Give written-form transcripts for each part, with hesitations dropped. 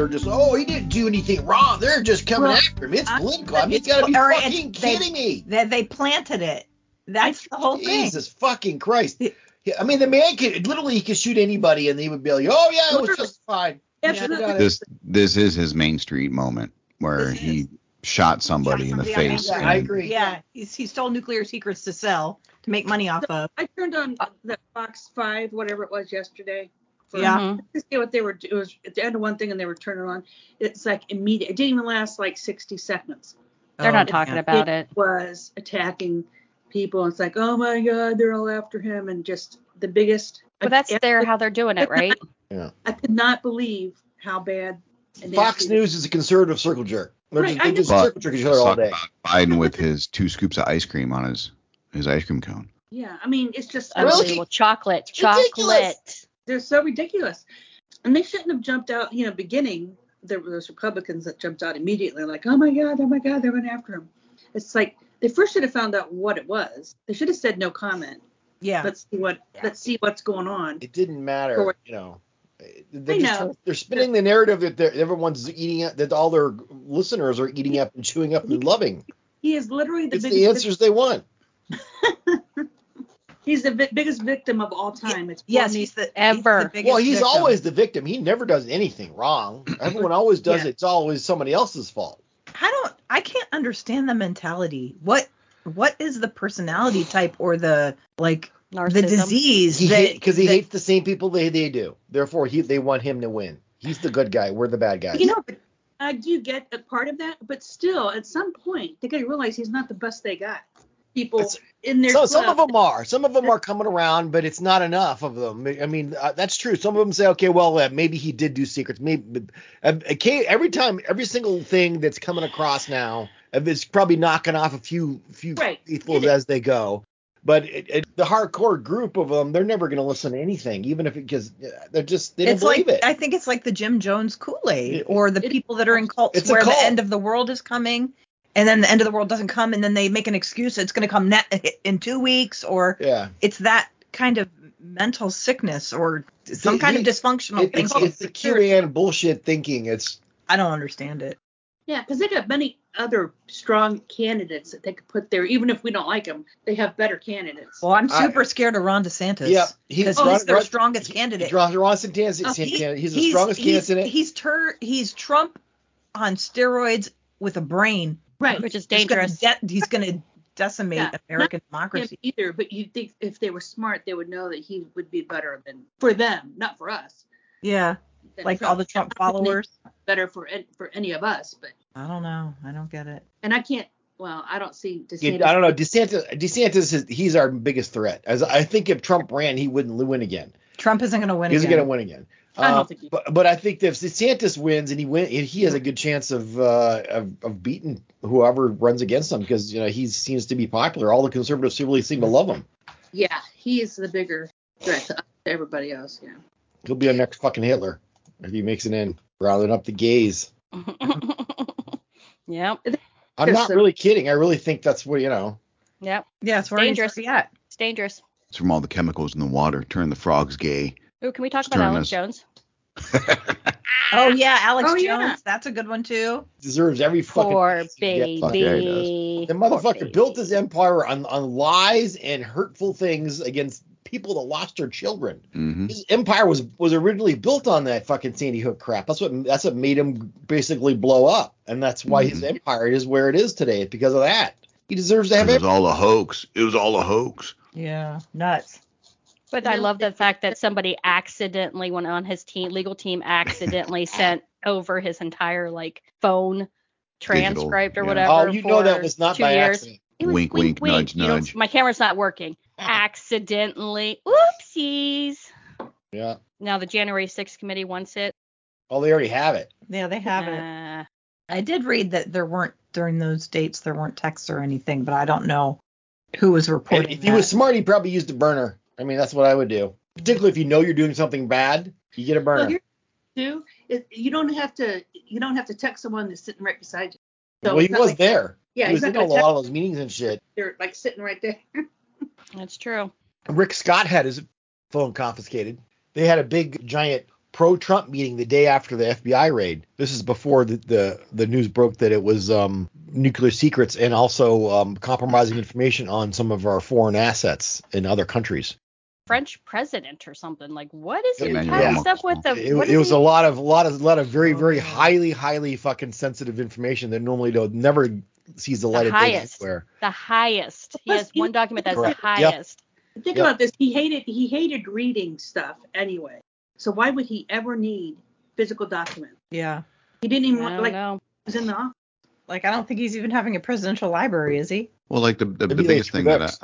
they're just, oh, he didn't do anything wrong. They're just coming after him. It's political. I mean, it's got to be fucking kidding me. They planted it. That's the whole thing. Jesus fucking Christ. I mean, the man could literally, he could shoot anybody and he would be like, oh, yeah, it was just fine. This is his Main Street moment where he shot somebody in the face. Yeah, I agree. Yeah, he stole nuclear secrets to sell, to make money off of. I turned on the Fox 5, whatever it was yesterday. To see what they were. It was at the end of one thing and they were turning on. It's like immediate. It didn't even last like 60 seconds. They're not talking about it. It was attacking people. It's like, oh my God, they're all after him, and just the biggest. But that's how they're doing it, right? Yeah. I could not believe how bad. Fox News is a conservative circle jerk. Right, they just circle jerk each other all day. About Biden with his 2 scoops of ice cream on his ice cream cone. Yeah, I mean, it's just unbelievable. Chocolate. They're so ridiculous, and they shouldn't have jumped out. Beginning there were those Republicans that jumped out immediately, like, oh my God, they're going after him. It's like they first should have found out what it was. They should have said no comment. Yeah. Let's see what's going on. It didn't matter, They're spinning the narrative that everyone's eating, that all their listeners are eating up and chewing up and loving. He is literally the answers they want. He's the biggest victim of all time. He's the victim. Always the victim. He never does anything wrong. Everyone always does it. It's always somebody else's fault. I can't understand the mentality. What is the personality type or the narcissism? The disease? Because he hates the same people they do. Therefore, they want him to win. He's the good guy. We're the bad guys. But I do get a part of that. But still, at some point, they got to realize he's not the best they got. People in their some of them are. Some of them are coming around, but it's not enough of them. I mean, that's true. Some of them say, okay, well, maybe he did do secrets. Maybe every single thing that's coming across now, it's probably knocking off a few people as they go. But the hardcore group of them, they're never going to listen to anything, even if because they don't believe it. I think it's like the Jim Jones Kool-Aid or the people that are in cults where the end of the world is coming. And then the end of the world doesn't come, and then they make an excuse. It's going to come in 2 weeks, or it's that kind of mental sickness or some kind of dysfunctional thinking. It's the QAnon bullshit thinking. I don't understand it. Yeah, because they got many other strong candidates that they could put there. Even if we don't like them, they have better candidates. Well, I'm super scared of Ron DeSantis. Yeah, he's their strongest candidate. Ron DeSantis, he's the strongest candidate. He's Trump on steroids with a brain. Right, which is dangerous. He's going to decimate American democracy. Either, but you'd think if they were smart, they would know that he would be better than for them, not for us. Yeah, like Trump. All the Trump followers. Better for any of us, but I don't know. I don't get it. And I can't. Well, I don't see DeSantis. I don't know. DeSantis he's our biggest threat. As I think if Trump ran, he wouldn't win again. Trump isn't going to win. He's going to win again. I don't think but I think that if DeSantis wins and he has a good chance of beating whoever runs against him because he seems to be popular. All the conservatives really seem to love him. Yeah, he is the bigger threat to everybody else. Yeah, he'll be our next fucking Hitler if he makes it in, rounding up the gays. Yep. I'm not really kidding. I really think that's what Yep. Yeah, it's dangerous. Yeah, it's dangerous. It's from all the chemicals in the water. Turn the frogs gay. Ooh, can we talk about Alex Jones? Oh yeah, Alex Jones. Yeah. That's a good one too. Deserves every fucking poor baby. The motherfucker built his empire on lies and hurtful things against people that lost their children. Mm-hmm. His empire was originally built on that fucking Sandy Hook crap. That's what made him basically blow up, and that's why his empire is where it is today. Because of that, he deserves to have it. It was all a hoax. It was all a hoax. Yeah, nuts. But I love the fact that somebody accidentally, when on his legal team, accidentally sent over his entire phone transcript or whatever. Oh, you know that was not by accident. Wink, wink, nudge, nudge. My camera's not working. Accidentally. Oopsies. Yeah. Now the January 6th committee wants it. Oh, they already have it. Yeah, they have it. I did read that during those dates, there weren't texts or anything, but I don't know who was reporting. If he was smart, he probably used a burner. I mean, that's what I would do. Particularly if you know you're doing something bad, you get a burner. You don't have to text someone that's sitting right beside you. So well, he was there. Yeah, he was in a lot of those meetings and shit. They're sitting right there. That's true. Rick Scott had his phone confiscated. They had a big, giant pro-Trump meeting the day after the FBI raid. This is before the news broke that it was nuclear secrets and also compromising information on some of our foreign assets in other countries. French president or something. Like, what is he Emmanuel having Macron. stuff with the? It was a lot of very highly fucking sensitive information that normally never sees the light of day anywhere. The highest. He has one document that's Correct. the highest. Yep. Think about this. He hated reading stuff anyway. So why would he ever need physical documents? Yeah. He didn't even want, like, know. he was in the office. Like, I don't think he's even having a presidential library, is he? Well, like the biggest thing that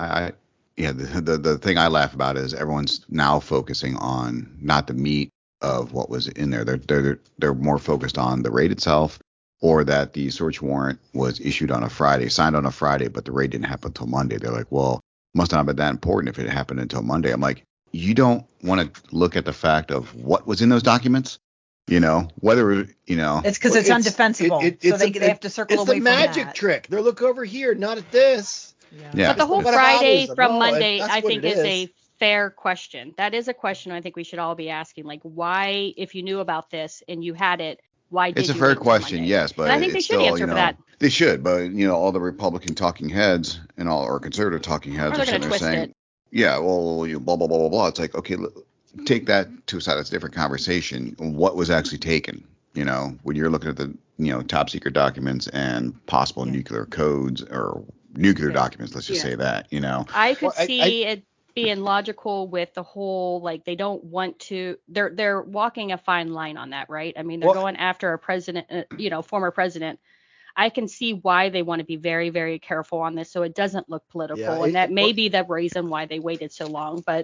the thing I laugh about is everyone's now focusing on not the meat of what was in there. They're more focused on the raid itself, or that the search warrant was issued on a Friday, signed on a Friday, but the raid didn't happen until Monday. They're like, well, must not have been that important if it happened until Monday. I'm like, you don't want to look at the fact of what was in those documents, whether, It's because it's undefensible. So they have to circle away from that. It's a magic trick. They're look over here, not at this. Yeah. But the whole Friday from Monday, I think, is a fair question. That is a question I think we should all be asking. Like, why, if you knew about this and you had it, why did you? It's a fair question, yes, but I think they should answer for that. They should, but all the Republican talking heads and all our conservative talking heads are sitting there saying, yeah, well, blah blah blah blah blah. It's like, okay, take that to a side. That's a different conversation. What was actually taken? When you're looking at the top secret documents and possible nuclear codes or nuclear documents, let's just say that. I could see it being logical with the whole, like, they don't want to, they're walking a fine line on that, right? I mean, they're going after a president, former president. I can see why they want to be very, very careful on this so it doesn't look political, and that may be the reason why they waited so long. But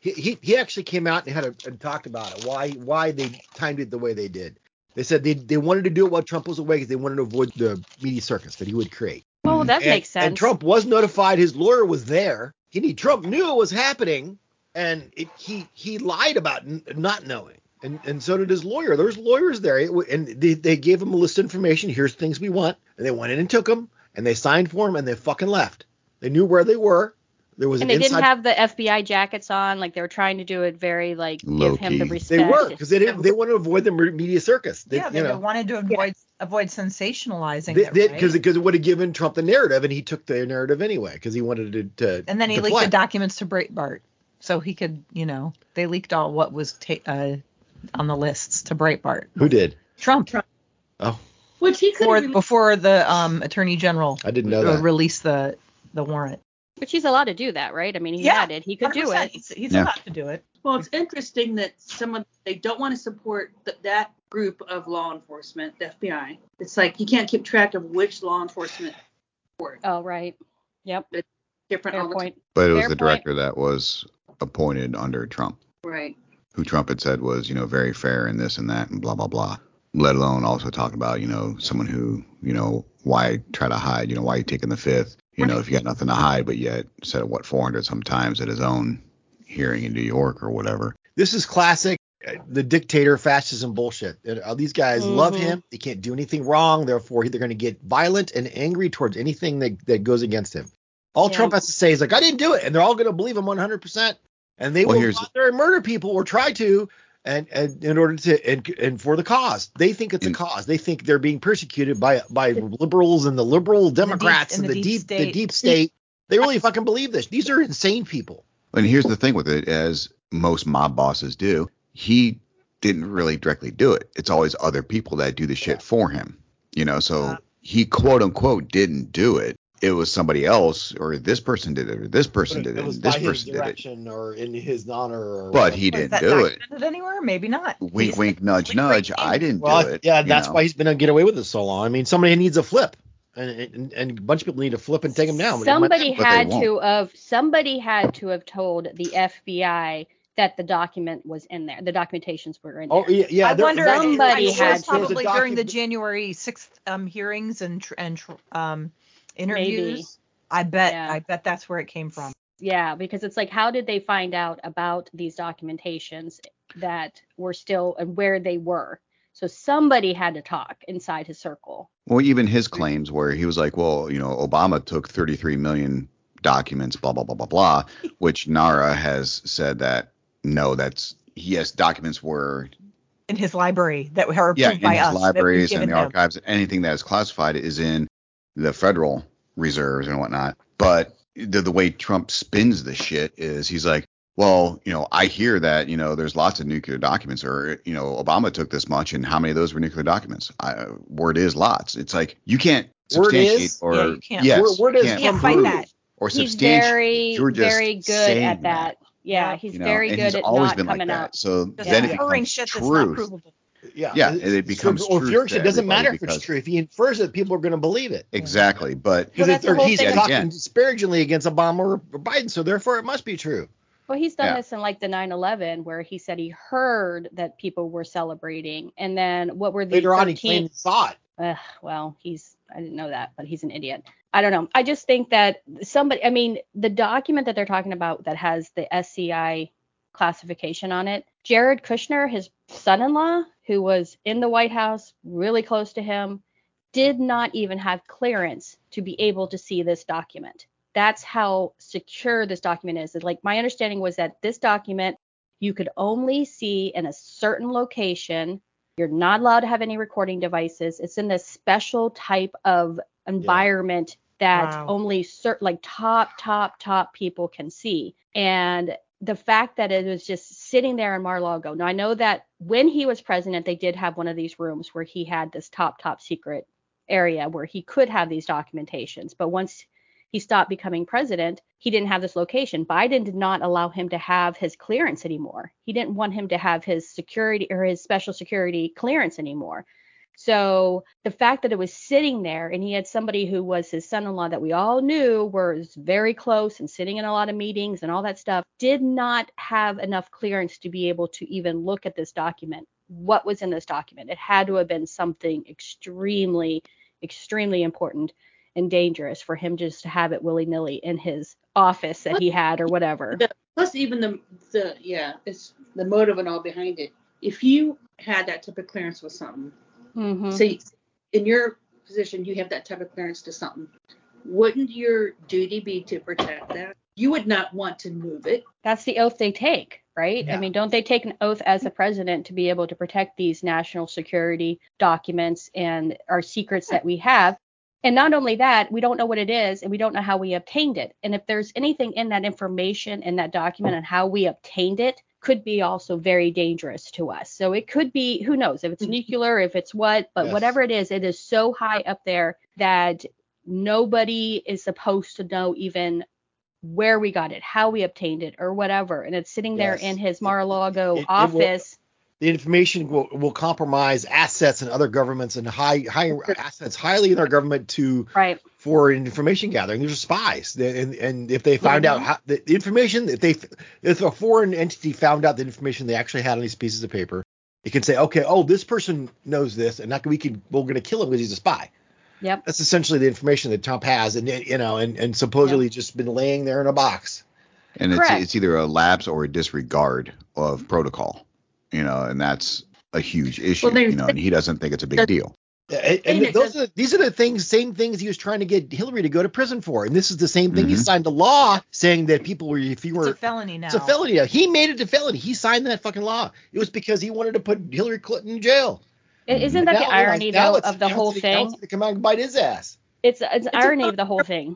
he actually came out and talked about it, why they timed it the way they did. They said they wanted to do it while Trump was away because they wanted to avoid the media circus that he would create. Oh, that makes sense. And Trump was notified. His lawyer was there. Trump knew it was happening, and he lied about not knowing. And so did his lawyer. There's lawyers there, and they gave him a list of information. Here's things we want, and they went in and took them, and they signed for him, and they fucking left. They knew where they were. There was and they didn't have the FBI jackets on, like they were trying to do it very like low give him the respect. They were, because they wanted to avoid the media circus. They wanted to avoid sensationalizing it, because it would have given Trump the narrative, and he took the narrative anyway because he wanted to. And then he leaked the documents to Breitbart, so he could, they leaked all what was on the lists to Breitbart. Who did? Trump. Oh. Which he could before the Attorney General. I didn't know that. Released the warrant. But he's allowed to do that, right? I mean, he had it. He could 100%. Do it. He's allowed to do it. Well, it's interesting that they don't want to support that group of law enforcement, the FBI. It's like you can't keep track of which law enforcement support. Oh, right. Yep. It's different Fair all the point. time. But it was the director that was appointed under Trump. Right. Who Trump had said was, very fair and this and that and blah, blah, blah. Let alone also talk about, someone who, why try to hide, why you taking the fifth, if you got nothing to hide, but yet said 400 sometimes at his own hearing in New York or whatever. This is classic, the dictator fascism bullshit. These guys love him. They can't do anything wrong. Therefore, they're going to get violent and angry towards anything that goes against him. All Trump has to say is like, I didn't do it. And they're all going to believe him 100%. And they will go out there and murder people or try to. And in order to and for the cause, they think it's a cause. They think they're being persecuted by liberals and the liberal Democrats and the deep state. They really fucking believe this. These are insane people. And here's the thing with it, as most mob bosses do, he didn't really directly do it. It's always other people that do the shit for him. So he quote unquote didn't do it. It was somebody else, or this person did it, or this person did it, and this person did it. Or in his honor. But he didn't do it. Anywhere? Maybe not. Wink, wink, nudge, nudge. I didn't do it. Yeah, that's why he's been able to get away with it so long. I mean, somebody needs a flip, and a bunch of people need to flip and take him down. Somebody had to have told the FBI that the document was in there. The documentations were in there. Oh yeah. I wonder. Somebody had probably during the January 6th hearings and interviews. Maybe. I bet that's where it came from. Yeah, because it's like, how did they find out about these documentations that were still and where they were? So somebody had to talk inside his circle. Well, even his claims where he was like, well, Obama took 33 million documents, blah, blah, blah, blah, blah, which NARA has said that, no, yes, documents were in his library that are approved by us. Yeah, in his libraries and the archives, anything that is classified is in the federal reserves and whatnot. But the way Trump spins the shit is he's like, well, I hear that, there's lots of nuclear documents, or, Obama took this much, and how many of those were nuclear documents? Word is lots. It's like, you can't substantiate you can't. Yes, word is can't fight that. Or he's substantiate. Very, very good at that. Yeah, he's very good he's at always not been coming like out. that. So then it becomes truth. Yeah, it becomes truth. Or it doesn't matter if it's true. If he infers it, people are going to believe it. Exactly, but because he's talking disparagingly against Obama or Biden, so therefore it must be true. Well, he's done this in like the 9/11, where he said he heard that people were celebrating, and then what were the later on he claimed he saw it. Well, I didn't know that, but he's an idiot. I don't know. I just think that the document that they're talking about that has the SCI classification on it, Jared Kushner, his son-in-law, who was in the White House, really close to him, did not even have clearance to be able to see this document. That's how secure this document is. Like, my understanding was that this document you could only see in a certain location. You're not allowed to have any recording devices. It's in this special type of environment that only certain, like, top people can see. And the fact that it was just sitting there in Mar-a-Lago. Now, I know that when he was president, they did have one of these rooms where he had this top secret area where he could have these documentations. But once he stopped becoming president, he didn't have this location. Biden did not allow him to have his clearance anymore. He didn't want him to have his security or his special security clearance anymore. So the fact that it was sitting there, and he had somebody who was his son-in-law that we all knew was very close and sitting in a lot of meetings and all that stuff, did not have enough clearance to be able to even look at this document. What was in this document? It had to have been something extremely, extremely important and dangerous for him just to have it willy-nilly in his office that he had or whatever. Plus even it's the motive and all behind it. If you had that type of clearance with something, say in your position you have that type of clearance to something, wouldn't your duty be to protect that? You would not want to move it. That's the oath they take, right? Yeah. I mean, don't they take an oath as a president to be able to protect these national security documents and our secrets that we have? And not only that, we don't know what it is, and we don't know how we obtained it. And if there's anything in that information, in that document, and how we obtained it, could be also very dangerous to us. So it could be, who knows, if it's nuclear, if it's what, but whatever it is so high up there that nobody is supposed to know even where we got it, how we obtained it, or whatever. And it's sitting there in his Mar-a-Lago office. The information will compromise assets in other governments and high assets highly in our government for information gathering. These are spies, and if they found out how, the information, if a foreign entity found out the information they actually had on these pieces of paper, it can say, okay, this person knows this, and we're going to kill him because he's a spy. Yep. That's essentially the information that Trump has, and supposedly just been laying there in a box. And it's either a lapse or a disregard of protocol. And that's a huge issue, and he doesn't think it's a big deal. And these are the same things he was trying to get Hillary to go to prison for. And this is the same thing. He signed a law saying that it's a felony now. It's a felony now. He made it a felony. He signed that fucking law. It was because he wanted to put Hillary Clinton in jail. Isn't that the irony, though, of the whole thing? To come out and bite his ass. It's irony of the whole thing.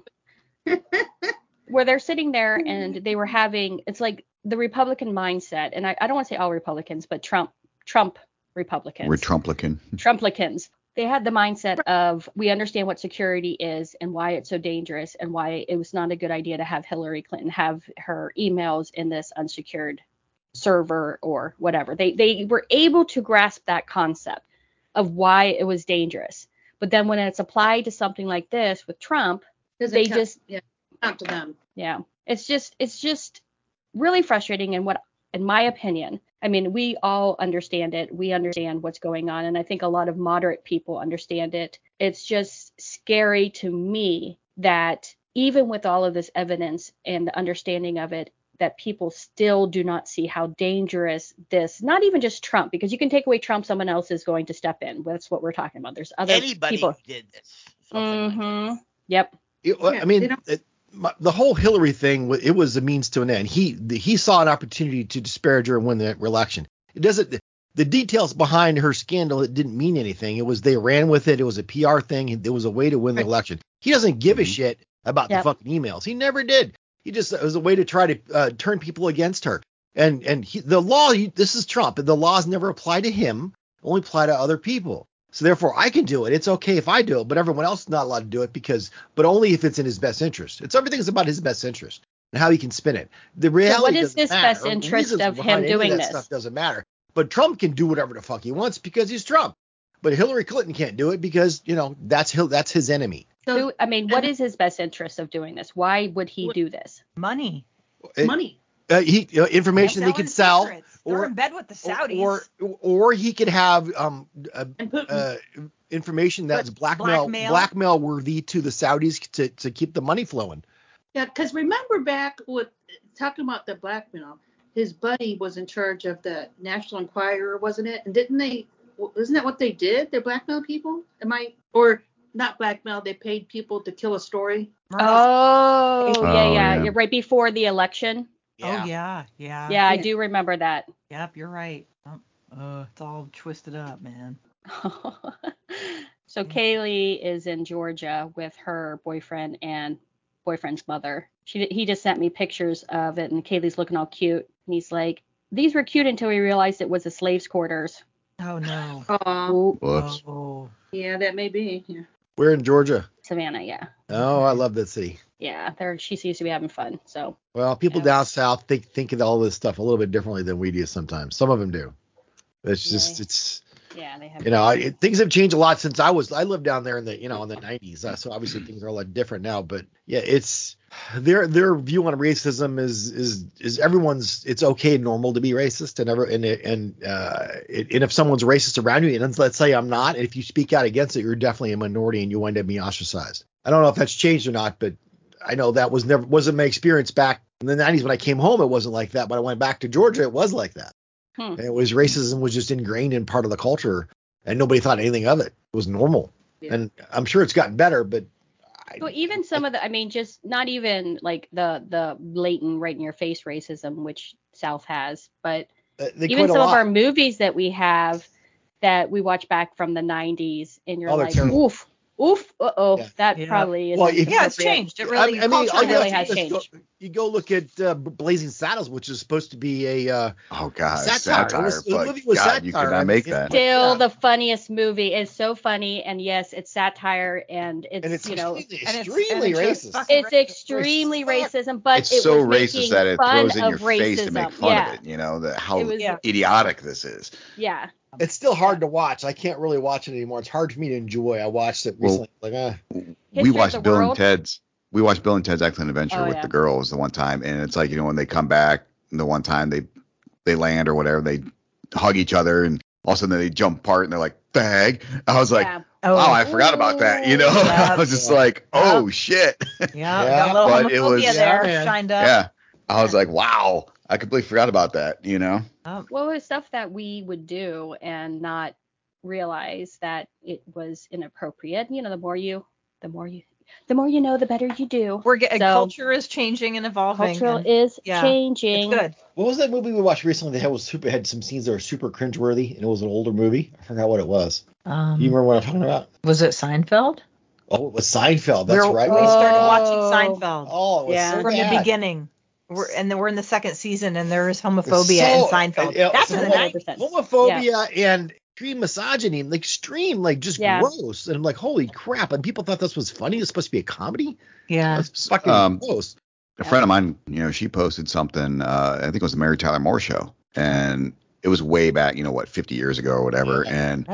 Where they're sitting there and they were having, it's like the Republican mindset, and I don't want to say all Republicans, but Trump Republicans. We're Trumplicans. They had the mindset of, we understand what security is and why it's so dangerous and why it was not a good idea to have Hillary Clinton have her emails in this unsecured server or whatever. They were able to grasp that concept of why it was dangerous. But then when it's applied to something like this with Trump, they just count to them. Yeah. It's just really frustrating. And in my opinion, I mean, we all understand it. We understand what's going on. And I think a lot of moderate people understand it. It's just scary to me that even with all of this evidence and the understanding of it, that people still do not see how dangerous this, not even just Trump, because you can take away Trump, someone else is going to step in. That's what we're talking about. There's other people. Did this. Like this. Yep. I mean, the whole Hillary thing, it was a means to an end. He saw an opportunity to disparage her and win the election. the details behind her scandal, it didn't mean anything. It was they ran with it. It was a PR thing. It was a way to win the election. He doesn't give a shit about the fucking emails. He never did. He just, it was a way to try to turn people against her. And the law, this is Trump, and the laws never apply to him, only apply to other people. So therefore, I can do it. It's okay if I do it, but everyone else is not allowed to do it but only if it's in his best interest. Everything's about his best interest and how he can spin it. The reality, so what is his best interest of him doing this? Stuff doesn't matter. But Trump can do whatever the fuck he wants because he's Trump. But Hillary Clinton can't do it because, that's his enemy. So, what is his best interest of doing this? Why would he do this? Money. Information they could sell. Or in bed with the Saudis. Or he could have information that's blackmail worthy to the Saudis to keep the money flowing. Yeah, because remember back with talking about the blackmail, his buddy was in charge of the National Enquirer, wasn't it? And isn't that what they did? They blackmailed people? Or not blackmail, they paid people to kill a story? Yeah. Right before the election. Yeah. Oh, yeah. Yeah, I do remember that. Yep, you're right. It's all twisted up, man. So Kaylee is in Georgia with her boyfriend and boyfriend's mother. He just sent me pictures of it, and Kaylee's looking all cute. And he's like, these were cute until we realized it was a slave's quarters. Oh, no. Whoops. Oh. Yeah, that may be. Yeah. We're in Georgia. Savannah, yeah. Oh, I love that city. Yeah, she seems to be having fun. So. Well, people down south think of all this stuff a little bit differently than we do sometimes. Some of them do. It's just Yeah, they have. Things have changed a lot since I lived down there in the in the 90s. So obviously things are a lot different now. But yeah, it's their view on racism is everyone's. It's okay, normal to be racist, and if someone's racist around you, and let's say I'm not, and if you speak out against it, you're definitely a minority, and you wind up being ostracized. I don't know if that's changed or not, but I know that wasn't my experience back in the 90s when I came home. It wasn't like that, but I went back to Georgia. It was like that. And racism was just ingrained in part of the culture, and nobody thought anything of it. It was normal, and I'm sure it's gotten better. But even some of the, just not even like the blatant right in your face racism, which South has, but even some of our movies that we have that we watch back from the 90s, and you're like, oof. That probably is. Well, it's changed. It really, really has changed. You go look at Blazing Saddles, which is supposed to be a satire. The movie was satire. You could not make that. Still the funniest movie. It's so funny, and yes, it's satire, and it's extremely racist. It's extremely racism, but it's so racist that it throws in your face to make fun of it. How idiotic this is. Yeah. It's still hard to watch. I can't really watch it anymore. It's hard for me to enjoy. I watched it recently. We watched Bill and Ted's Excellent Adventure with the girls the one time, and it's like, when they come back the one time they land or whatever, they hug each other, and all of a sudden they jump apart and they're like, "Fag." I was like, wow, I forgot about that. I was just like, oh shit. Yeah. Got a little homophobia there shined up. Yeah. I was like, wow. I completely forgot about that, Well, it was stuff that we would do and not realize that it was inappropriate. The more you know, the better you do. Culture is changing and evolving. Culture is changing. It's good. What was that movie we watched recently that had some scenes that were super cringeworthy, and it was an older movie? I forgot what it was. Do you remember what I'm talking about? Was it Seinfeld? Oh, it was Seinfeld. That's right. We started watching Seinfeld. Oh, it was so from bad. the beginning. We're in the second season, and there is homophobia in Seinfeld. That's in the 90s. Homophobia and extreme misogyny, just gross. And I'm like, holy crap! And people thought this was funny. It's supposed to be a comedy. Yeah, that's fucking gross. A friend of mine, she posted something. I think it was the Mary Tyler Moore Show, and it was way back, 50 years ago or whatever. And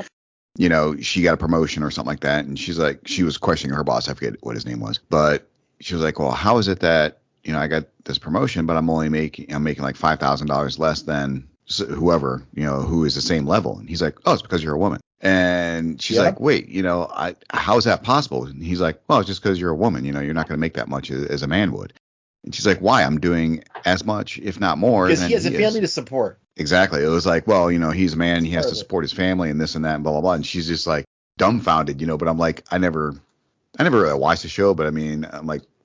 she got a promotion or something like that, and she was questioning her boss. I forget what his name was, but she was like, well, how is it that I got this promotion, but I'm making like $5,000 less than whoever, who is the same level. And he's like, oh, it's because you're a woman. And she's like, wait, how is that possible? And he's like, well, it's just because you're a woman, you're not going to make that much as a man would. And she's like, why? I'm doing as much, if not more. Because he has a family to support. Exactly. It was like, well, he's a man, he has to support his family and this and that and blah, blah, blah. And she's just like dumbfounded, but I'm like, I never really watched the show, but I'm like,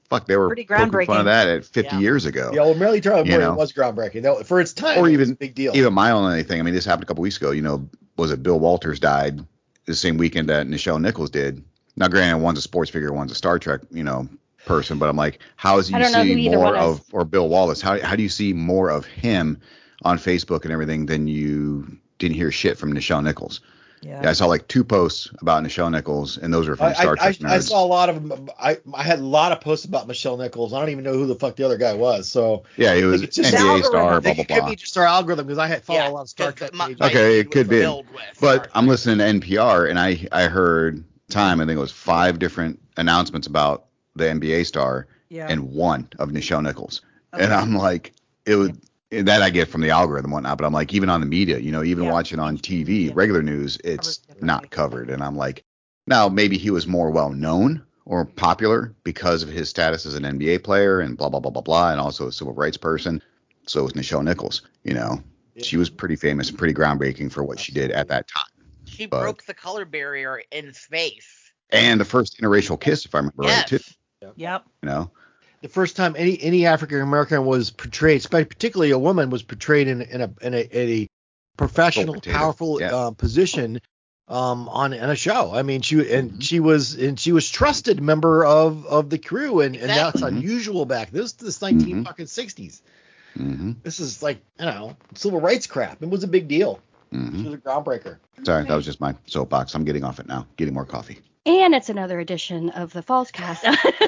fuck, they were pretty poking groundbreaking. fun of that at 50 years ago. Yeah, well, Mary Tyler Moore was groundbreaking. That, for its time, or it even was a big deal. Even my only thing. I mean, this happened a couple weeks ago. Was it Bill Walters died the same weekend that Nichelle Nichols did? Now, granted, one's a sports figure, one's a Star Trek, person. But I'm like, how is you see more of, or Bill Wallace? How do you see more of him on Facebook and everything than you didn't hear shit from Nichelle Nichols? Yeah, I saw like 2 posts about Nichelle Nichols, and those are from Star Trek nerds. I saw a lot of them. I had a lot of posts about Nichelle Nichols. I don't even know who the fuck the other guy was. So yeah, he was just NBA star, blah blah blah. It could be just our algorithm because I had followed a lot of Star Trek pages. Okay, it could be. But I'm listening to NPR, and I heard I think it was 5 different announcements about the NBA star, and 1 of Nichelle Nichols, and I'm like, it was. That I get from the algorithm and whatnot, but I'm like, even on the media, even watching on TV, regular news, it's not covered. And I'm like, now maybe he was more well known or popular because of his status as an NBA player and blah, blah, blah, blah, blah, and also a civil rights person. So was Nichelle Nichols, She was pretty famous and pretty groundbreaking for what she did at that time. She broke the color barrier in space. And the first interracial kiss, if I remember right, too. Yep. The first time any African American was portrayed, particularly a woman, was portrayed in a professional, powerful position on a show. I mean, she was trusted member of the crew, and that's unusual back. This 1960s. Mm-hmm. This is like civil rights crap. It was a big deal. Mm-hmm. She was a groundbreaker. Sorry, that was just my soapbox. I'm getting off it now. Getting more coffee. And it's another edition of the Falls Cast.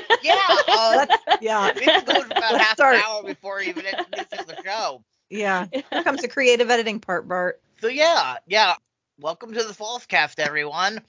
It goes about half an hour before even introducing the show. Yeah. Here comes the creative editing part, Bart. So yeah. Welcome to the Falls Cast, everyone.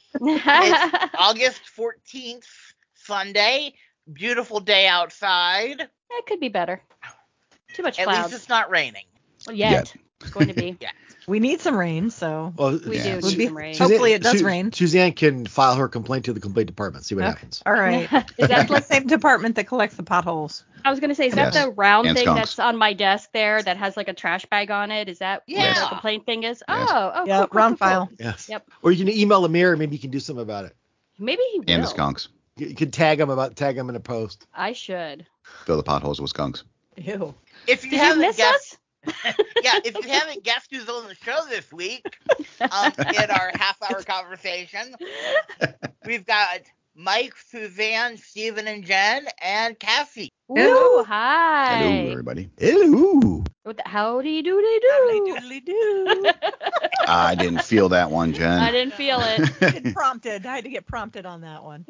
It's August 14th, Sunday. Beautiful day outside. It could be better. Too much clouds. At least it's not raining. Yet. It's going to be. Yeah. We need some rain, so we do need some rain. Hopefully it does rain. Suzanne can file her complaint to the complaint department. See what happens. All right. Is that the same department that collects the potholes? I was going to say, is that the round thing that's on my desk there that has like a trash bag on it? Is that what the complaint thing is? Yes. Oh, yeah, cool, round file. Cool. Yes. Yep. Or you can email the mayor. Maybe you can do something about it. Maybe he will. And the skunks. You could tag him in a post. I should. Fill the potholes with skunks. Ew. If you haven't guessed, if you haven't guessed who's on the show this week, in our half-hour conversation, we've got Mike, Suzanne, Steven, and Jen, and Cassie. Ooh, hi. Hello, everybody. Hello. Howdy doody doo. Howdy doodly doo. I didn't feel that one, Jen. I didn't feel it. Prompted. I had to get prompted on that one.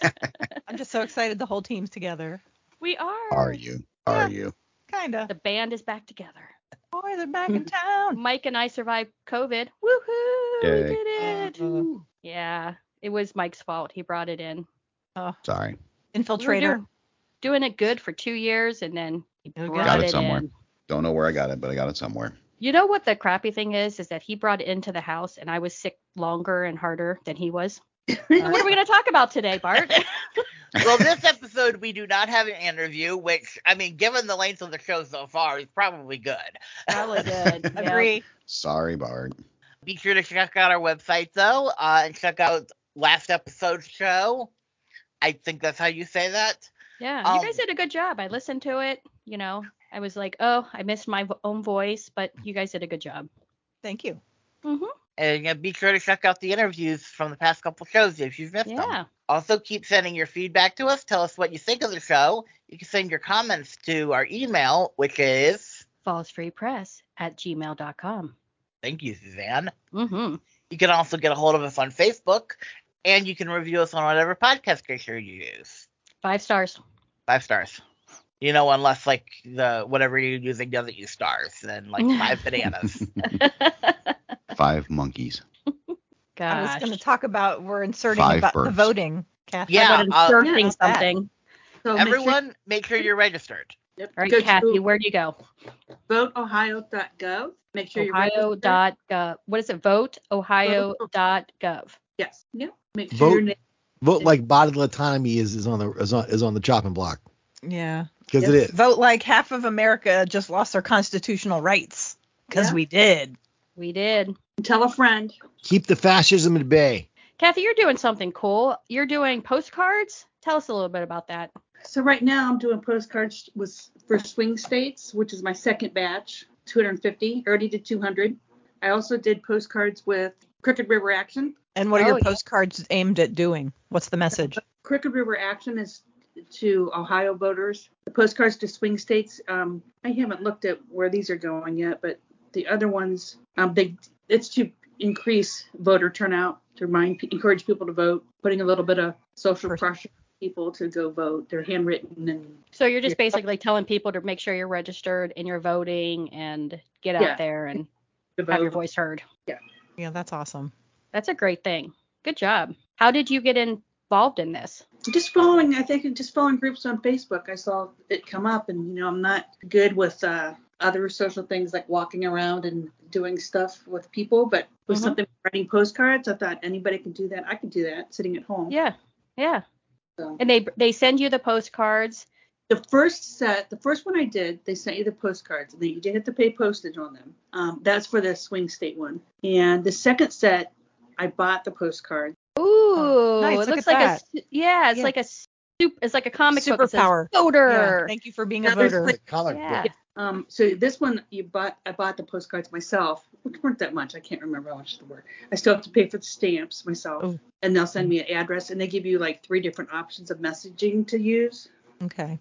I'm just so excited the whole team's together. We are. Are you? Are you? Kinda. The band is back together. Boy, they're back in town. Mike and I survived COVID. Woohoo! Yay. We did it. Yeah, it was Mike's fault. He brought it in. Oh, sorry. Infiltrator. Doing it good for 2 years, and then he got it somewhere. In. Don't know where I got it, but I got it somewhere. You know what the crappy thing is that he brought it into the house, and I was sick longer and harder than he was. What are we going to talk about today, Bart? Well, this episode, we do not have an interview, which, I mean, given the length of the show so far, is probably good. Probably good. Agree. Sorry, Bart. Be sure to check out our website, though, and check out last episode's show. I think that's how you say that. Yeah, you guys did a good job. I listened to it. I was like, oh, I missed my own voice, but you guys did a good job. Thank you. Mm-hmm. And be sure to check out the interviews from the past couple shows if you've missed them. Also, keep sending your feedback to us. Tell us what you think of the show. You can send your comments to our email, which is fallsfreepress@gmail.com. Thank you, Suzanne. Mm-hmm. You can also get a hold of us on Facebook, and you can review us on whatever podcast creator you use. 5 stars. 5 stars. Unless the whatever you're using doesn't use stars, then 5 bananas. 5 monkeys. Gosh. I was going to talk about we're inserting 5 about burps. the voting. Kathy. Yeah, inserting something. So everyone, make sure you're registered. Yep. All right, Kathy, where do you go? VoteOhio.gov. Make sure you're Ohio.gov. What is it? VoteOhio.gov. Yes. Yep. Make sure your name. Vote like bodily autonomy is on the chopping block. Yeah. Because it is. Vote like half of America just lost their constitutional rights. Because we did. We did. Tell a friend. Keep the fascism at bay. Kathy, you're doing something cool. You're doing postcards. Tell us a little bit about that. So right now I'm doing postcards for swing states, which is my second batch, 250. I already did 200. I also did postcards with Crooked River Action. And what are your postcards aimed at doing? What's the message? Crooked River Action is to Ohio voters. The postcards to swing states, I haven't looked at where these are going yet, but the other ones, it's to increase voter turnout, to encourage people to vote, putting a little bit of social pressure on people to go vote. They're handwritten. And so you're just basically telling people to make sure you're registered and you're voting and get out there and have your voice heard. Yeah, that's awesome. That's a great thing. Good job. How did you get involved in this? Just following groups on Facebook. I saw it come up, and I'm not good with other social things like walking around and doing stuff with people, but with something writing postcards, I thought anybody could do that. I could do that sitting at home. Yeah. So. And they send you the postcards. The first one I did, they sent you the postcards, and then you did have to pay postage on them. That's for the swing state one. And the second set, I bought the postcard. Ooh, nice. It looks like it's like a comic book. Superpower. Voter. Yeah, thank you for being a voter. Comic book. So this one I bought the postcards myself, which weren't that much. I can't remember how much they were. I still have to pay for the stamps myself, and they'll send me an address, and they give you like 3 different options of messaging to use. Okay.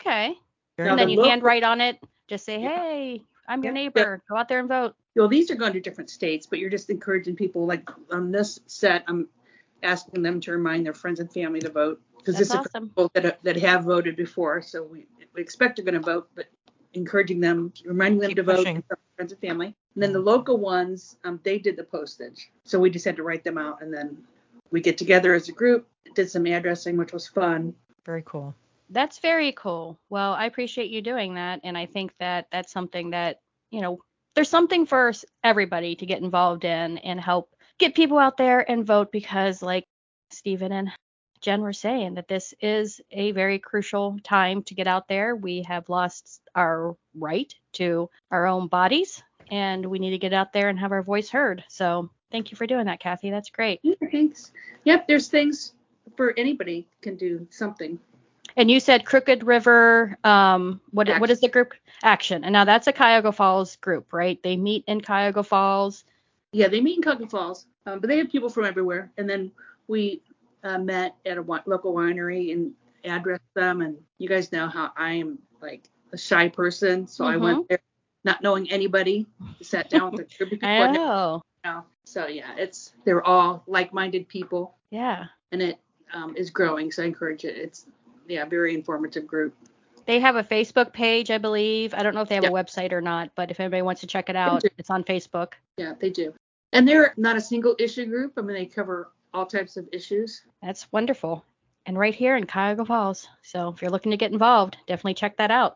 Very And then you handwrite on it. Just say, hey, I'm your neighbor. Go out there and vote. Well, these are going to different states, but you're just encouraging people. Like on this set, I'm asking them to remind their friends and family to vote, because this is people that have voted before. So we expect they're going to vote, but encouraging them, reminding them to vote, friends and family. And then the local ones, they did the postage. So we just had to write them out, and then we get together as a group, did some addressing, which was fun. Very cool. That's very cool. Well, I appreciate you doing that. And I think that that's something that, there's something for everybody to get involved in and help get people out there and vote, because like Stephen and Jen were saying, that this is a very crucial time to get out there. We have lost our right to our own bodies, and we need to get out there and have our voice heard. So thank you for doing that, Kathy. That's great. Yeah, thanks. Yep, there's things for anybody can do something. And you said Crooked River, what is the group? Action. And now that's a Cuyahoga Falls group, right? They meet in Cuyahoga Falls. Yeah, they meet in Cuyahoga Falls, but they have people from everywhere. And then we met at a local winery and addressed them. And you guys know how I am like a shy person, so I went there not knowing anybody, sat down with a group of people. So yeah, they're all like-minded people. Yeah. And it is growing, so I encourage it. It's very informative group. They have a Facebook page, I believe. I don't know if they have a website or not, but if anybody wants to check it out, it's on Facebook. Yeah, they do. And they're not a single issue group. I mean, they cover all types of issues. That's wonderful. And right here in Cuyahoga Falls. So if you're looking to get involved, definitely check that out.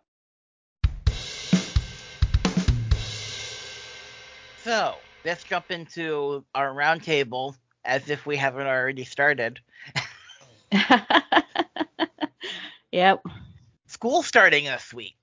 So let's jump into our roundtable as if we haven't already started. Yep. School starting this week.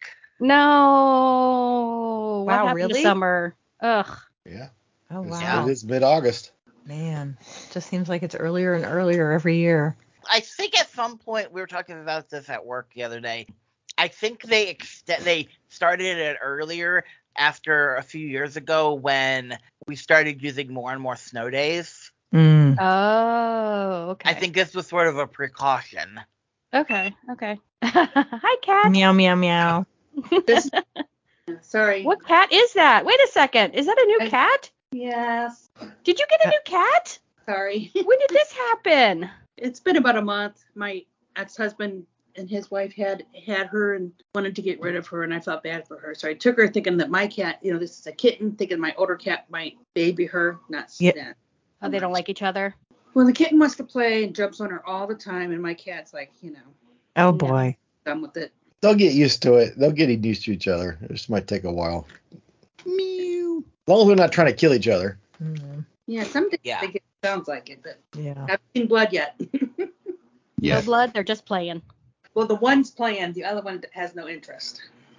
No. What happened really? This summer? Ugh. Yeah. Oh, wow. It is mid-August. Man, it just seems like it's earlier and earlier every year. I think at some point, we were talking about this at work the other day, I think they started it earlier after a few years ago when we started using more and more snow days. Mm. Oh, okay. I think this was sort of a precaution. Okay. Hi, cat. Meow, meow, meow. Sorry. What cat is that? Wait a second. Is that a new cat? Yes. Did you get a new cat? Sorry. When did this happen? It's been about a month. My ex-husband and his wife had her and wanted to get rid of her, and I felt bad for her. So I took her thinking that my cat, this is a kitten, thinking my older cat might baby her, not that. Oh, they don't like each other? Well, the kitten wants to play and jumps on her all the time, and my cat's like, Oh, boy. Done with it. They'll get used to it. They'll get used to each other. It just might take a while. Meow. As long as we're not trying to kill each other. Mm-hmm. Yeah, someday it sounds like it, but I haven't seen blood yet. No blood, they're just playing. Well, the one's playing, the other one has no interest.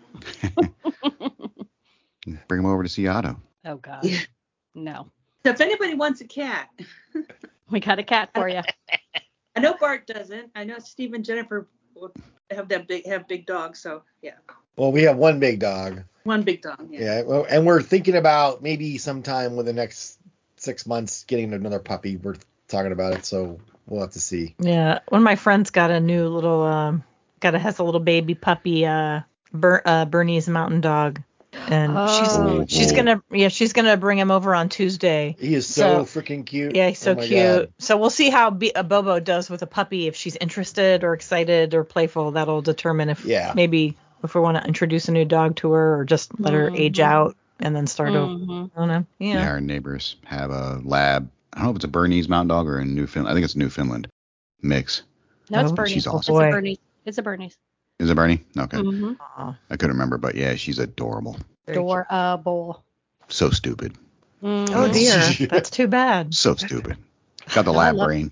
Bring him over to see Otto. Oh, God. Yeah. No. So if anybody wants a cat. We got a cat for you. I know Bart doesn't. I know Steve and Jennifer would have big dogs. So yeah. Well, we have one big dog. One big dog. Yeah. Yeah. Well, and we're thinking about maybe sometime within the next 6 months getting another puppy. We're talking about it, so we'll have to see. Yeah. One of my friends got a new little has a little baby puppy, Bernese Mountain Dog. And she's gonna bring him over on Tuesday. He is so freaking cute. Yeah, he's so cute. God. So we'll see how Bobo does with a puppy. If she's interested or excited or playful, that'll determine if maybe if we want to introduce a new dog to her or just let her age out and then start over. I don't know. Yeah, our neighbors have a lab. I don't know if it's a Bernese Mountain Dog or a Newfoundland. I think it's a Newfoundland mix. No, it's Bernese. She's awesome. It's a Bernese. Is it Bernie? Okay. Mm-hmm. I couldn't remember, but yeah, she's adorable. Adorable. So stupid. Oh dear, that's too bad. So stupid. Got the lab brain.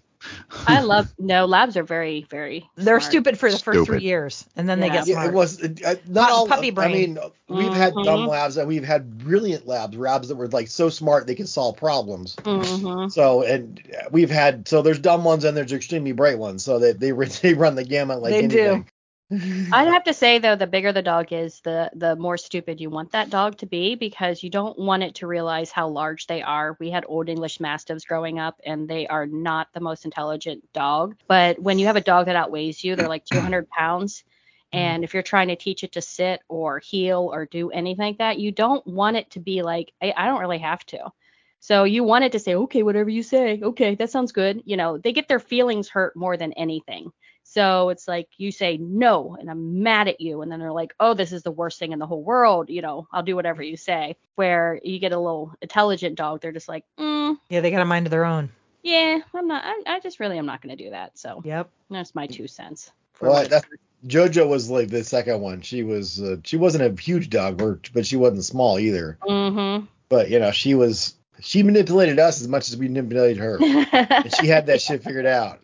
Labs are very, very They're smart. stupid for the first 3 years, and then they get smart. It was not all puppy brain. I mean, we've had dumb labs and we've had brilliant labs that were like so smart they can solve problems. Mm-hmm. So there's dumb ones and there's extremely bright ones. So they run the gamut like anything. Do. I'd have to say, though, the bigger the dog is, the more stupid you want that dog to be, because you don't want it to realize how large they are. We had Old English Mastiffs growing up, and they are not the most intelligent dog. But when you have a dog that outweighs you, they're like 200 pounds. And if you're trying to teach it to sit or heel or do anything like that, you don't want it to be like, I don't really have to. So you want it to say, okay, whatever you say. Okay, that sounds good. They get their feelings hurt more than anything. So it's like you say no, and I'm mad at you. And then they're like, oh, this is the worst thing in the whole world. I'll do whatever you say. Where you get a little intelligent dog, they're just like, Yeah, they got a mind of their own. Yeah, I'm not. I just really am not going to do that. So yep, that's my 2 cents. Well, JoJo was like the second one. She wasn't a huge dog, but she wasn't small either. Mm-hmm. But she manipulated us as much as we manipulated her. And she had that shit figured out.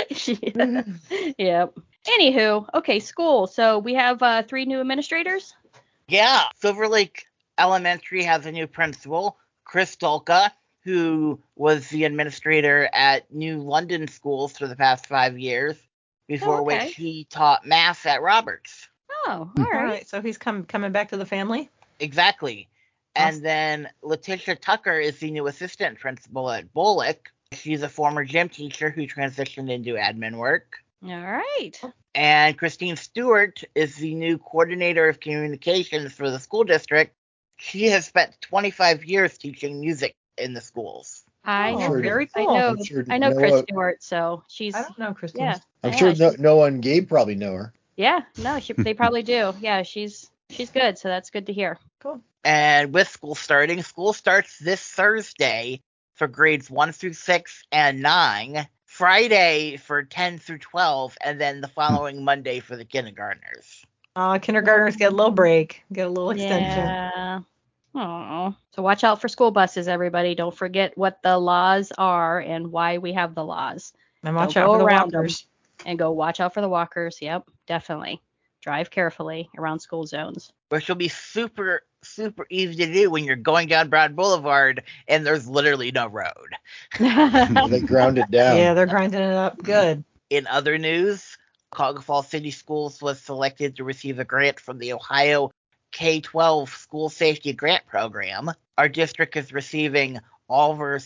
Yep. Anywho, okay, school. So we have 3 new administrators. Yeah. Silver Lake Elementary has a new principal, Chris Dolka, who was the administrator at New London schools for the past 5 years, before which he taught math at Roberts. Oh, all right. So he's coming back to the family? Exactly. And then Letitia Tucker is the new assistant principal at Bullock. She's a former gym teacher who transitioned into admin work. All right. And Christine Stewart is the new coordinator of communications for the school district. She has spent 25 years teaching music in the schools. Very cool. I know Chris Stewart, so she's. I don't know Christine. Yeah. I'm sure Noah and Gabe probably know her. Yeah, no, they probably do. Yeah, she's good, so that's good to hear. Cool. And with school starts this Thursday for grades 1 through 6 and 9, Friday for 10 through 12, and then the following Monday for the kindergartners. Kindergartners get a little break, get a little extension. Yeah. Oh. So watch out for school buses, everybody. Don't forget what the laws are and why we have the laws. And watch out for the walkers. And go watch out for the walkers. Yep, definitely. Drive carefully around school zones. Which will be super, super easy to do when you're going down Broad Boulevard and there's literally no road. They ground it down. Yeah, they're grinding it up good. In other news, Cuyahoga Falls City Schools was selected to receive a grant from the Ohio K-12 School Safety Grant Program. Our district is receiving over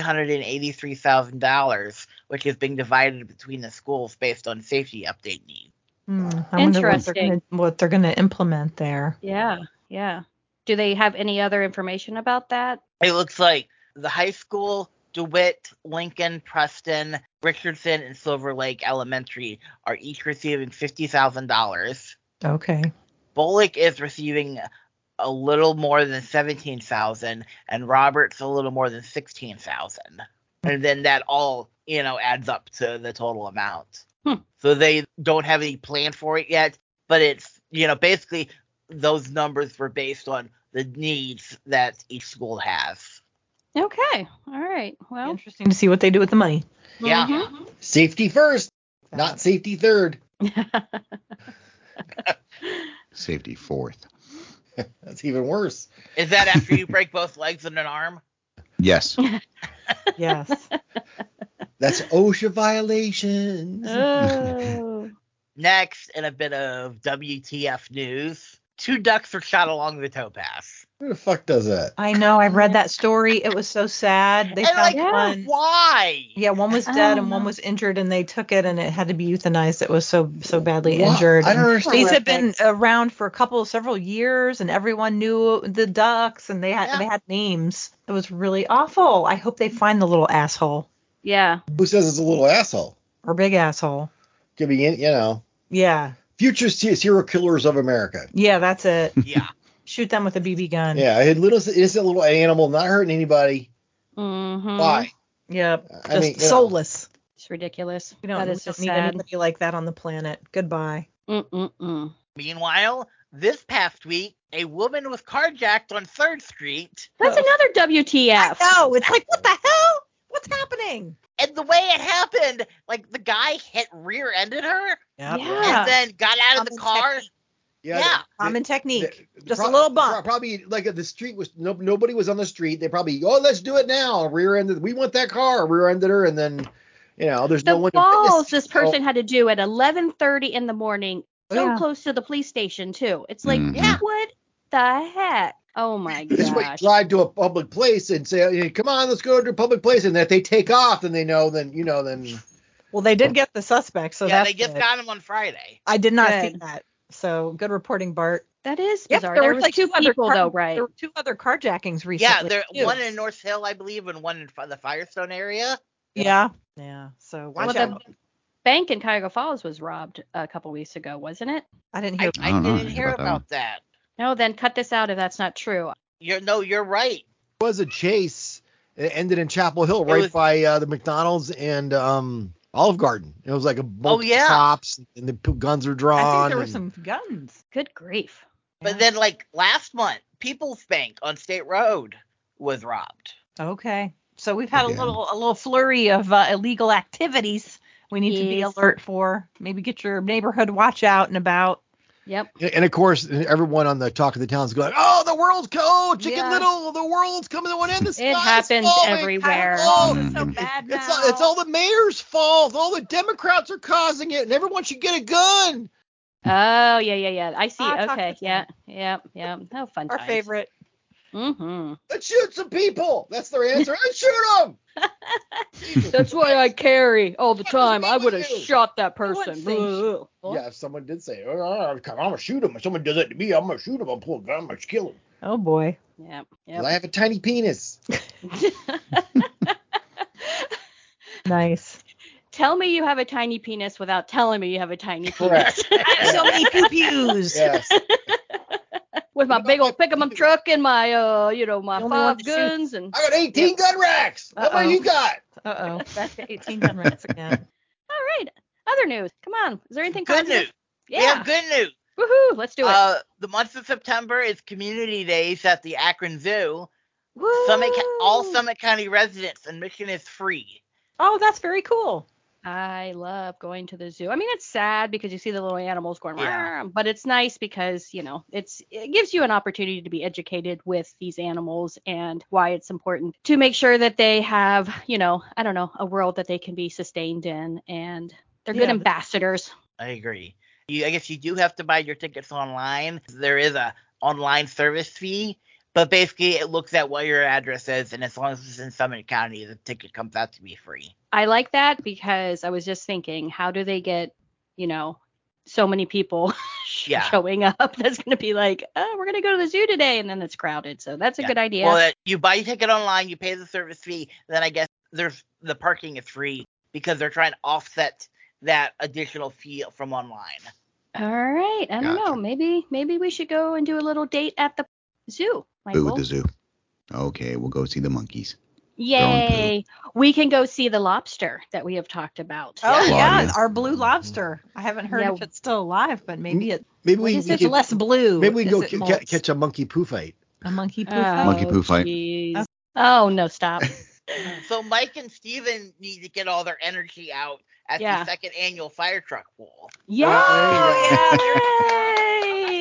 $383,000, which is being divided between the schools based on safety update needs. I wonder what they're going to implement there. Yeah. Do they have any other information about that? It looks like the high school, DeWitt, Lincoln, Preston, Richardson, and Silver Lake Elementary are each receiving $50,000. Okay. Bullock is receiving a little more than $17,000, and Roberts a little more than $16,000. And then that all, adds up to the total amount. So they don't have any plan for it yet, but it's, basically those numbers were based on the needs that each school has. Okay. All right. Well, interesting to see what they do with the money. Yeah. Mm-hmm. Safety first, not safety third. Safety fourth. That's even worse. Is that after you break both legs and an arm? Yes. Yes. That's OSHA violations. Oh. Next, in a bit of WTF news, 2 ducks were shot along the towpath. Who the fuck does that? I know. I read that story. It was so sad. They found one. Why? Yeah, one was dead and one was injured, and they took it, and it had to be euthanized. It was so badly injured. I don't understand. These had been around for several years, and everyone knew the ducks, and they had names. It was really awful. I hope they find the little asshole. Yeah. Who says it's a little asshole? Or big asshole. Could be, Yeah. Future serial killers of America. Yeah, that's it. Yeah. Shoot them with a BB gun. Yeah, a innocent little animal, not hurting anybody. Mm-hmm. Why? Yep. Soulless. It's ridiculous. We don't need anybody like that on the planet. Goodbye. Mm-mm-mm. Meanwhile, this past week, a woman was carjacked on 3rd Street. That's another WTF. I know. It's like, what the hell? What's happening? And the way it happened, like the guy rear-ended her. Yep. Yeah. And then got out of the car. Yeah. Common technique. Just a little bump. Probably like the street was nobody was on the street. They probably let's do it now. Rear-ended. We want that car. Rear-ended her, and then there's no one. The balls this person had to do at 11:30 in the morning, so close to the police station too. It's like, what the heck? Oh my gosh. This way, drive to a public place and say, hey, come on, let's go to a public place, and if they take off, then they know, then. Well, they did get the suspect, so they just got him on Friday. I did not see that. So good reporting, Bart. That is bizarre. There were like 2 other people, though, right? There were 2 other carjackings recently. Yeah, one in North Hill, I believe, and one in the Firestone area. Yeah. Yeah. So watch out. The bank in Cuyahoga Falls was robbed a couple weeks ago, wasn't it? I didn't hear. I didn't hear about that. No, then cut this out if that's not true. You're right. It was a chase. It ended in Chapel Hill, by the McDonald's and Olive Garden. It was like a bunch of cops, and the guns were drawn. I think there were some guns. Good grief. But then, like last month, People's Bank on State Road was robbed. Okay, so we've had a little flurry of illegal activities. We need to be alert for. Maybe get your neighborhood watch out and about. Yep. And of course, everyone on the Talk of the Town is going, "Oh, the world's cold, Chicken Little, the world's coming to an end. The sky's It happens falling. everywhere. It's so bad now. It's all the mayor's fault. All the Democrats are causing it, and everyone should get a gun." Oh, yeah. I see. Okay. Yeah. Oh, fun Our times. favorite. Mm-hmm. Let's shoot some people. That's their answer. Let's shoot them. That's why I carry all the time. I would have shot that person. Yeah, if someone did say, I'm going to shoot him. If someone does that to me, I'm going to shoot him. I'll pull a gun. I'm going to kill him. Oh, boy. Yep. I have a tiny penis. Nice. Tell me you have a tiny penis without telling me you have a tiny Correct. penis. I have so many pew-pews. Yes. With my big old pick-em-up truck and my, my 5 guns. And I got 18 gun racks. How many you got? Uh-oh. Back to 18 gun racks again. All right. Other news. Come on. Is there anything Good positive? news. Yeah. We have good news. Woohoo. Let's do it. The month of September is Community Days at the Akron Zoo. Woo. All Summit County residents, admission is free. Oh, that's very cool. I love going to the zoo. I mean, it's sad because you see the little animals going, but it's nice because, it gives you an opportunity to be educated with these animals and why it's important to make sure that they have, a world that they can be sustained in, and they're good ambassadors. I agree. I guess you do have to buy your tickets online. There is a online service fee, but basically it looks at what your address is, and as long as it's in Summit County, the ticket comes out to be free. I like that because I was just thinking, how do they get, so many people showing up? That's going to be like, we're going to go to the zoo today, and then it's crowded. So that's a good idea. Well, you buy your ticket online, you pay the service fee, then I guess the parking is free because they're trying to offset that additional fee from online. All right. I don't know. Maybe we should go and do a little date at the zoo. Michael. Boo, the zoo. Okay, we'll go see the monkeys. Yay. We can go see the lobster that we have talked about. Oh, yeah. Our blue lobster. I haven't heard if it's still alive, but maybe it's less blue. Maybe we can go catch a monkey poo fight. A monkey poo fight? Monkey poo fight. Oh, no, stop. So Mike and Steven need to get all their energy out at the second annual fire truck pool. Yay!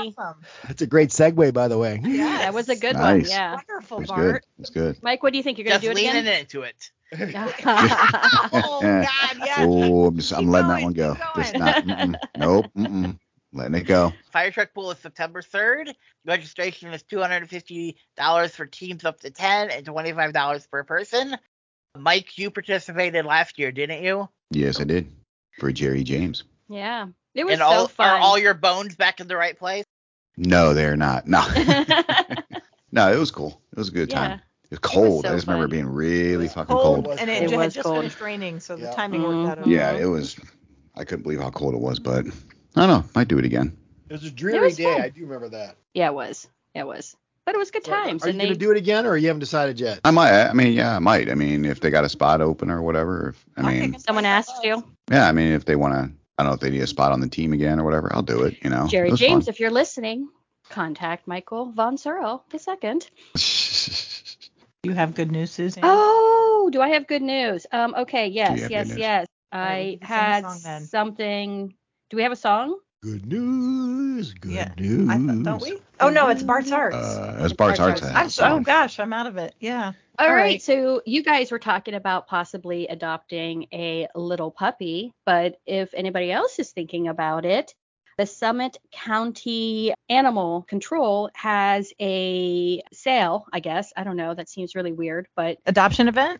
me. Awesome. That's a great segue, by the way. Yeah, that was a good nice. one. Yeah. Wonderful, That's Bart. good. That's good. Mike, what do you think? You're going to do it again? Just leaning into it. Oh, God, yes. Oh, I'm letting that one keep go. going. Just not. Nope. Letting it go. Fire Truck Pool is September 3rd. Registration is $250 for teams up to 10 and $25 per person. Mike, you participated last year, didn't you? Yes, I did. For Jerry James. Yeah. It was so fun. Are all your bones back in the right place? No, they're not. No. No, it was cool. It was a good time. It was cold. I just remember being really fucking cold. And it had just finished raining, so the timing worked out. Yeah, it was. I couldn't believe how cold it was, but I don't know. Might do it again. It was a dreary day. I do remember that. Yeah, it was. But it was good times. Are you going to do it again, or you haven't decided yet? I might. I might. If they got a spot open or whatever. Someone asked you. Yeah, if they want to. I don't know if they need a spot on the team again or whatever. I'll do it. Jerry James, if you're listening, contact Michael Von Searle II. You have good news, Suzanne? Oh, do I have good news? Okay, yes. I had something. Do we have a song? Good news. News. Don't we? Oh no, it's Bart's Arts. It's Bart's Arts. Oh gosh, I'm out of it. Yeah. All right. So you guys were talking about possibly adopting a little puppy, but if anybody else is thinking about it, the Summit County Animal Control has a sale, I guess. I don't know. That seems really weird, but adoption event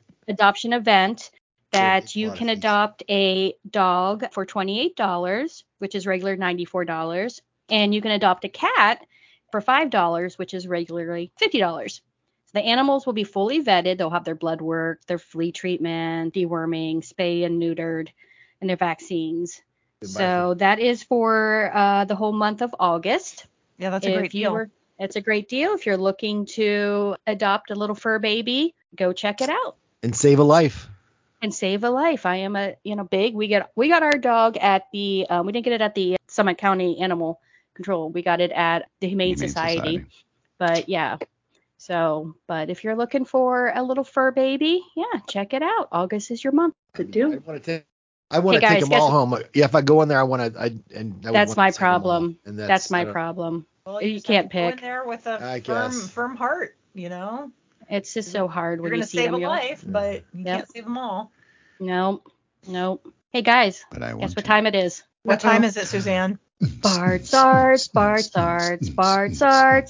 that you can adopt a dog for $28, which is regular $94, and you can adopt a cat for $5, which is regularly $50. So the animals will be fully vetted. They'll have their blood work, their flea treatment, deworming, spay and neutered, and their vaccines. So that is for the whole month of August. Yeah, that's a great deal. It's a great deal. If you're looking to adopt a little fur baby, go check it out. And save a life. I am big. We got our dog at the we didn't get it at the Summit County Animal Control. We got it at the Humane Society. But yeah. So, but if you're looking for a little fur baby, yeah, check it out. August is your month. Good deal. I want to take them all home. Yeah, if I go in there, I want to. That's my problem. That's my problem. Well, you can't pick. Go in there with a firm heart, It's just so hard when you see them. You're going to save a life, but you can't save them all. Nope. Hey, guys, guess what time it is? What time is it, Suzanne? Bart's Arts. Yeah, that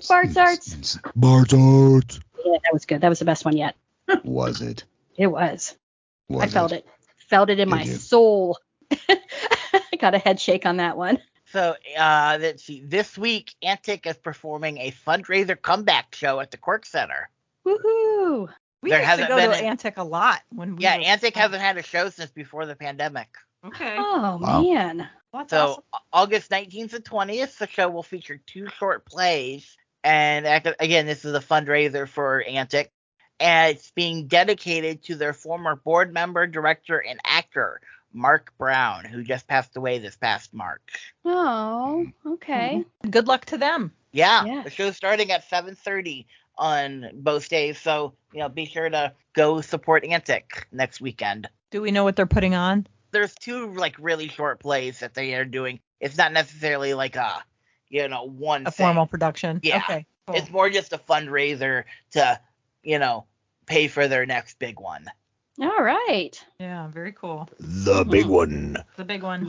was good. That was the best one yet. Was it? It was. I felt it. Felt it in my soul. I got a head shake on that one. So this week, Antic is performing a fundraiser comeback show at the Quirk Center. Woohoo! We used to go to Antic a lot when we Antic hasn't had a show since before the pandemic. Okay. Oh, man. That's so awesome. August 19th and 20th, the show will feature 2 short plays. And again, this is a fundraiser for Antic. And it's being dedicated to their former board member, director, and actor, Mark Brown, who just passed away this past March. Oh, okay. Good luck to them. Yeah. The show's starting at 7:30 on both days. So, be sure to go support Antic next weekend. Do we know what they're putting on? There's 2 really short plays that they are doing. It's not necessarily like one formal production. Yeah. Okay. Cool. It's more just a fundraiser to, pay for their next big one. All right. Yeah, very cool. The big one. The big one.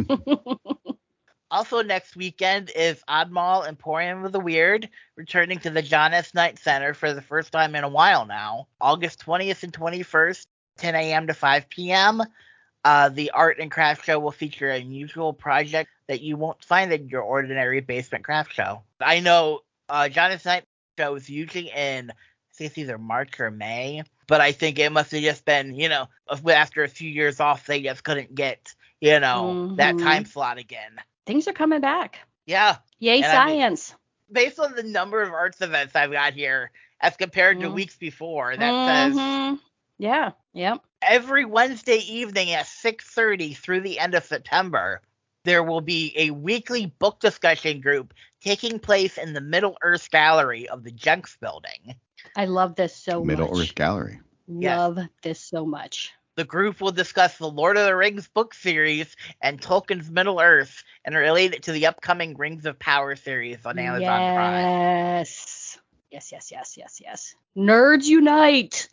Also next weekend is Oddmall Emporium of the Weird, returning to the John S. Knight Center for the first time in a while now. August 20th and 21st, 10 a.m. to 5 p.m. The art and craft show will feature an unusual project that you won't find in your ordinary basement craft show. I know John S. Knight show is usually in, I think it's either March or May, but I think it must have just been, after a few years off, they just couldn't get, that time slot again. Things are coming back. Yeah. Yay, and science. Based on the number of arts events I've got here, as compared to weeks before, that says... Yeah, yep. Every Wednesday evening at 6:30 through the end of September, there will be a weekly book discussion group taking place in the Middle Earth Gallery of the Jenks Building. I love this so much. Middle Earth Gallery. Love this so much. The group will discuss the Lord of the Rings book series and Tolkien's Middle-earth and relate it to the upcoming Rings of Power series on Amazon Prime. Yes. Nerds unite.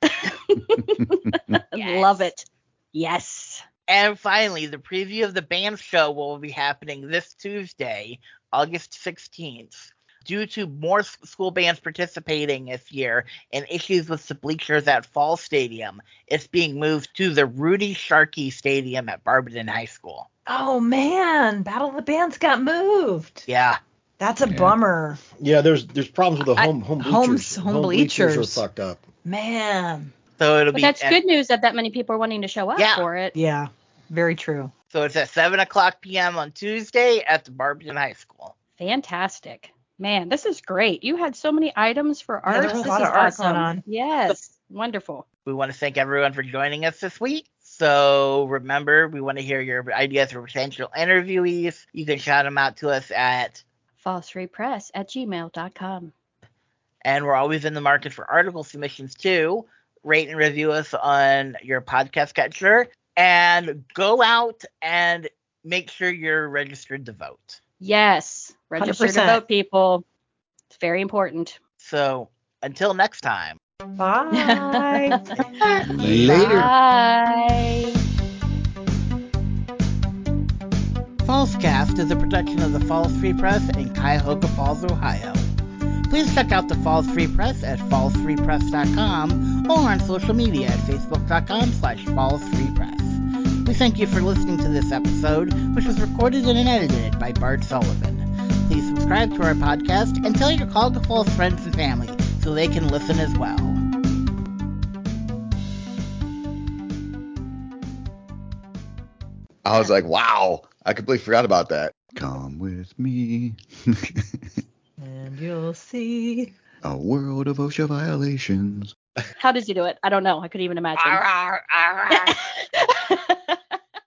Love it. Yes. And finally, the preview of the band show will be happening this Tuesday, August 16th. Due to more school bands participating this year and issues with the bleachers at Fall Stadium, it's being moved to the Rudy Sharkey Stadium at Barberton High School. Oh, man. Battle of the Bands got moved. Yeah. That's a bummer. Yeah, there's problems with the home bleachers. Home bleachers are fucked up. Man. So that's good news that many people are wanting to show up for it. Yeah, very true. So it's at 7:00 p.m. on Tuesday at the Barberton High School. Fantastic. Man, this is great. You had so many items for art. There's a lot of art going on. Yes, wonderful. We want to thank everyone for joining us this week. So remember, we want to hear your ideas for potential interviewees. You can shout them out to us at fallsfreepress@gmail.com. And we're always in the market for article submissions too. Rate and review us on your podcast catcher. And go out and make sure you're registered to vote. Yes. Register 100%. To vote, people. It's very important. So until next time. Bye. Later. Bye. Fallscast is a production of the Falls Free Press in Cuyahoga Falls, Ohio. Please check out the Falls Free Press at fallsfreepress.com or on social media at facebook.com/fallsfreepress. We thank you for listening to this episode, which was recorded and edited by Bart Sullivan. Please subscribe to our podcast and tell your Cuyahoga Falls friends and family so they can listen as well. I was like, wow, I completely forgot about that. Come with me. And you'll see a world of OSHA violations. How does he do it? I don't know. I couldn't even imagine.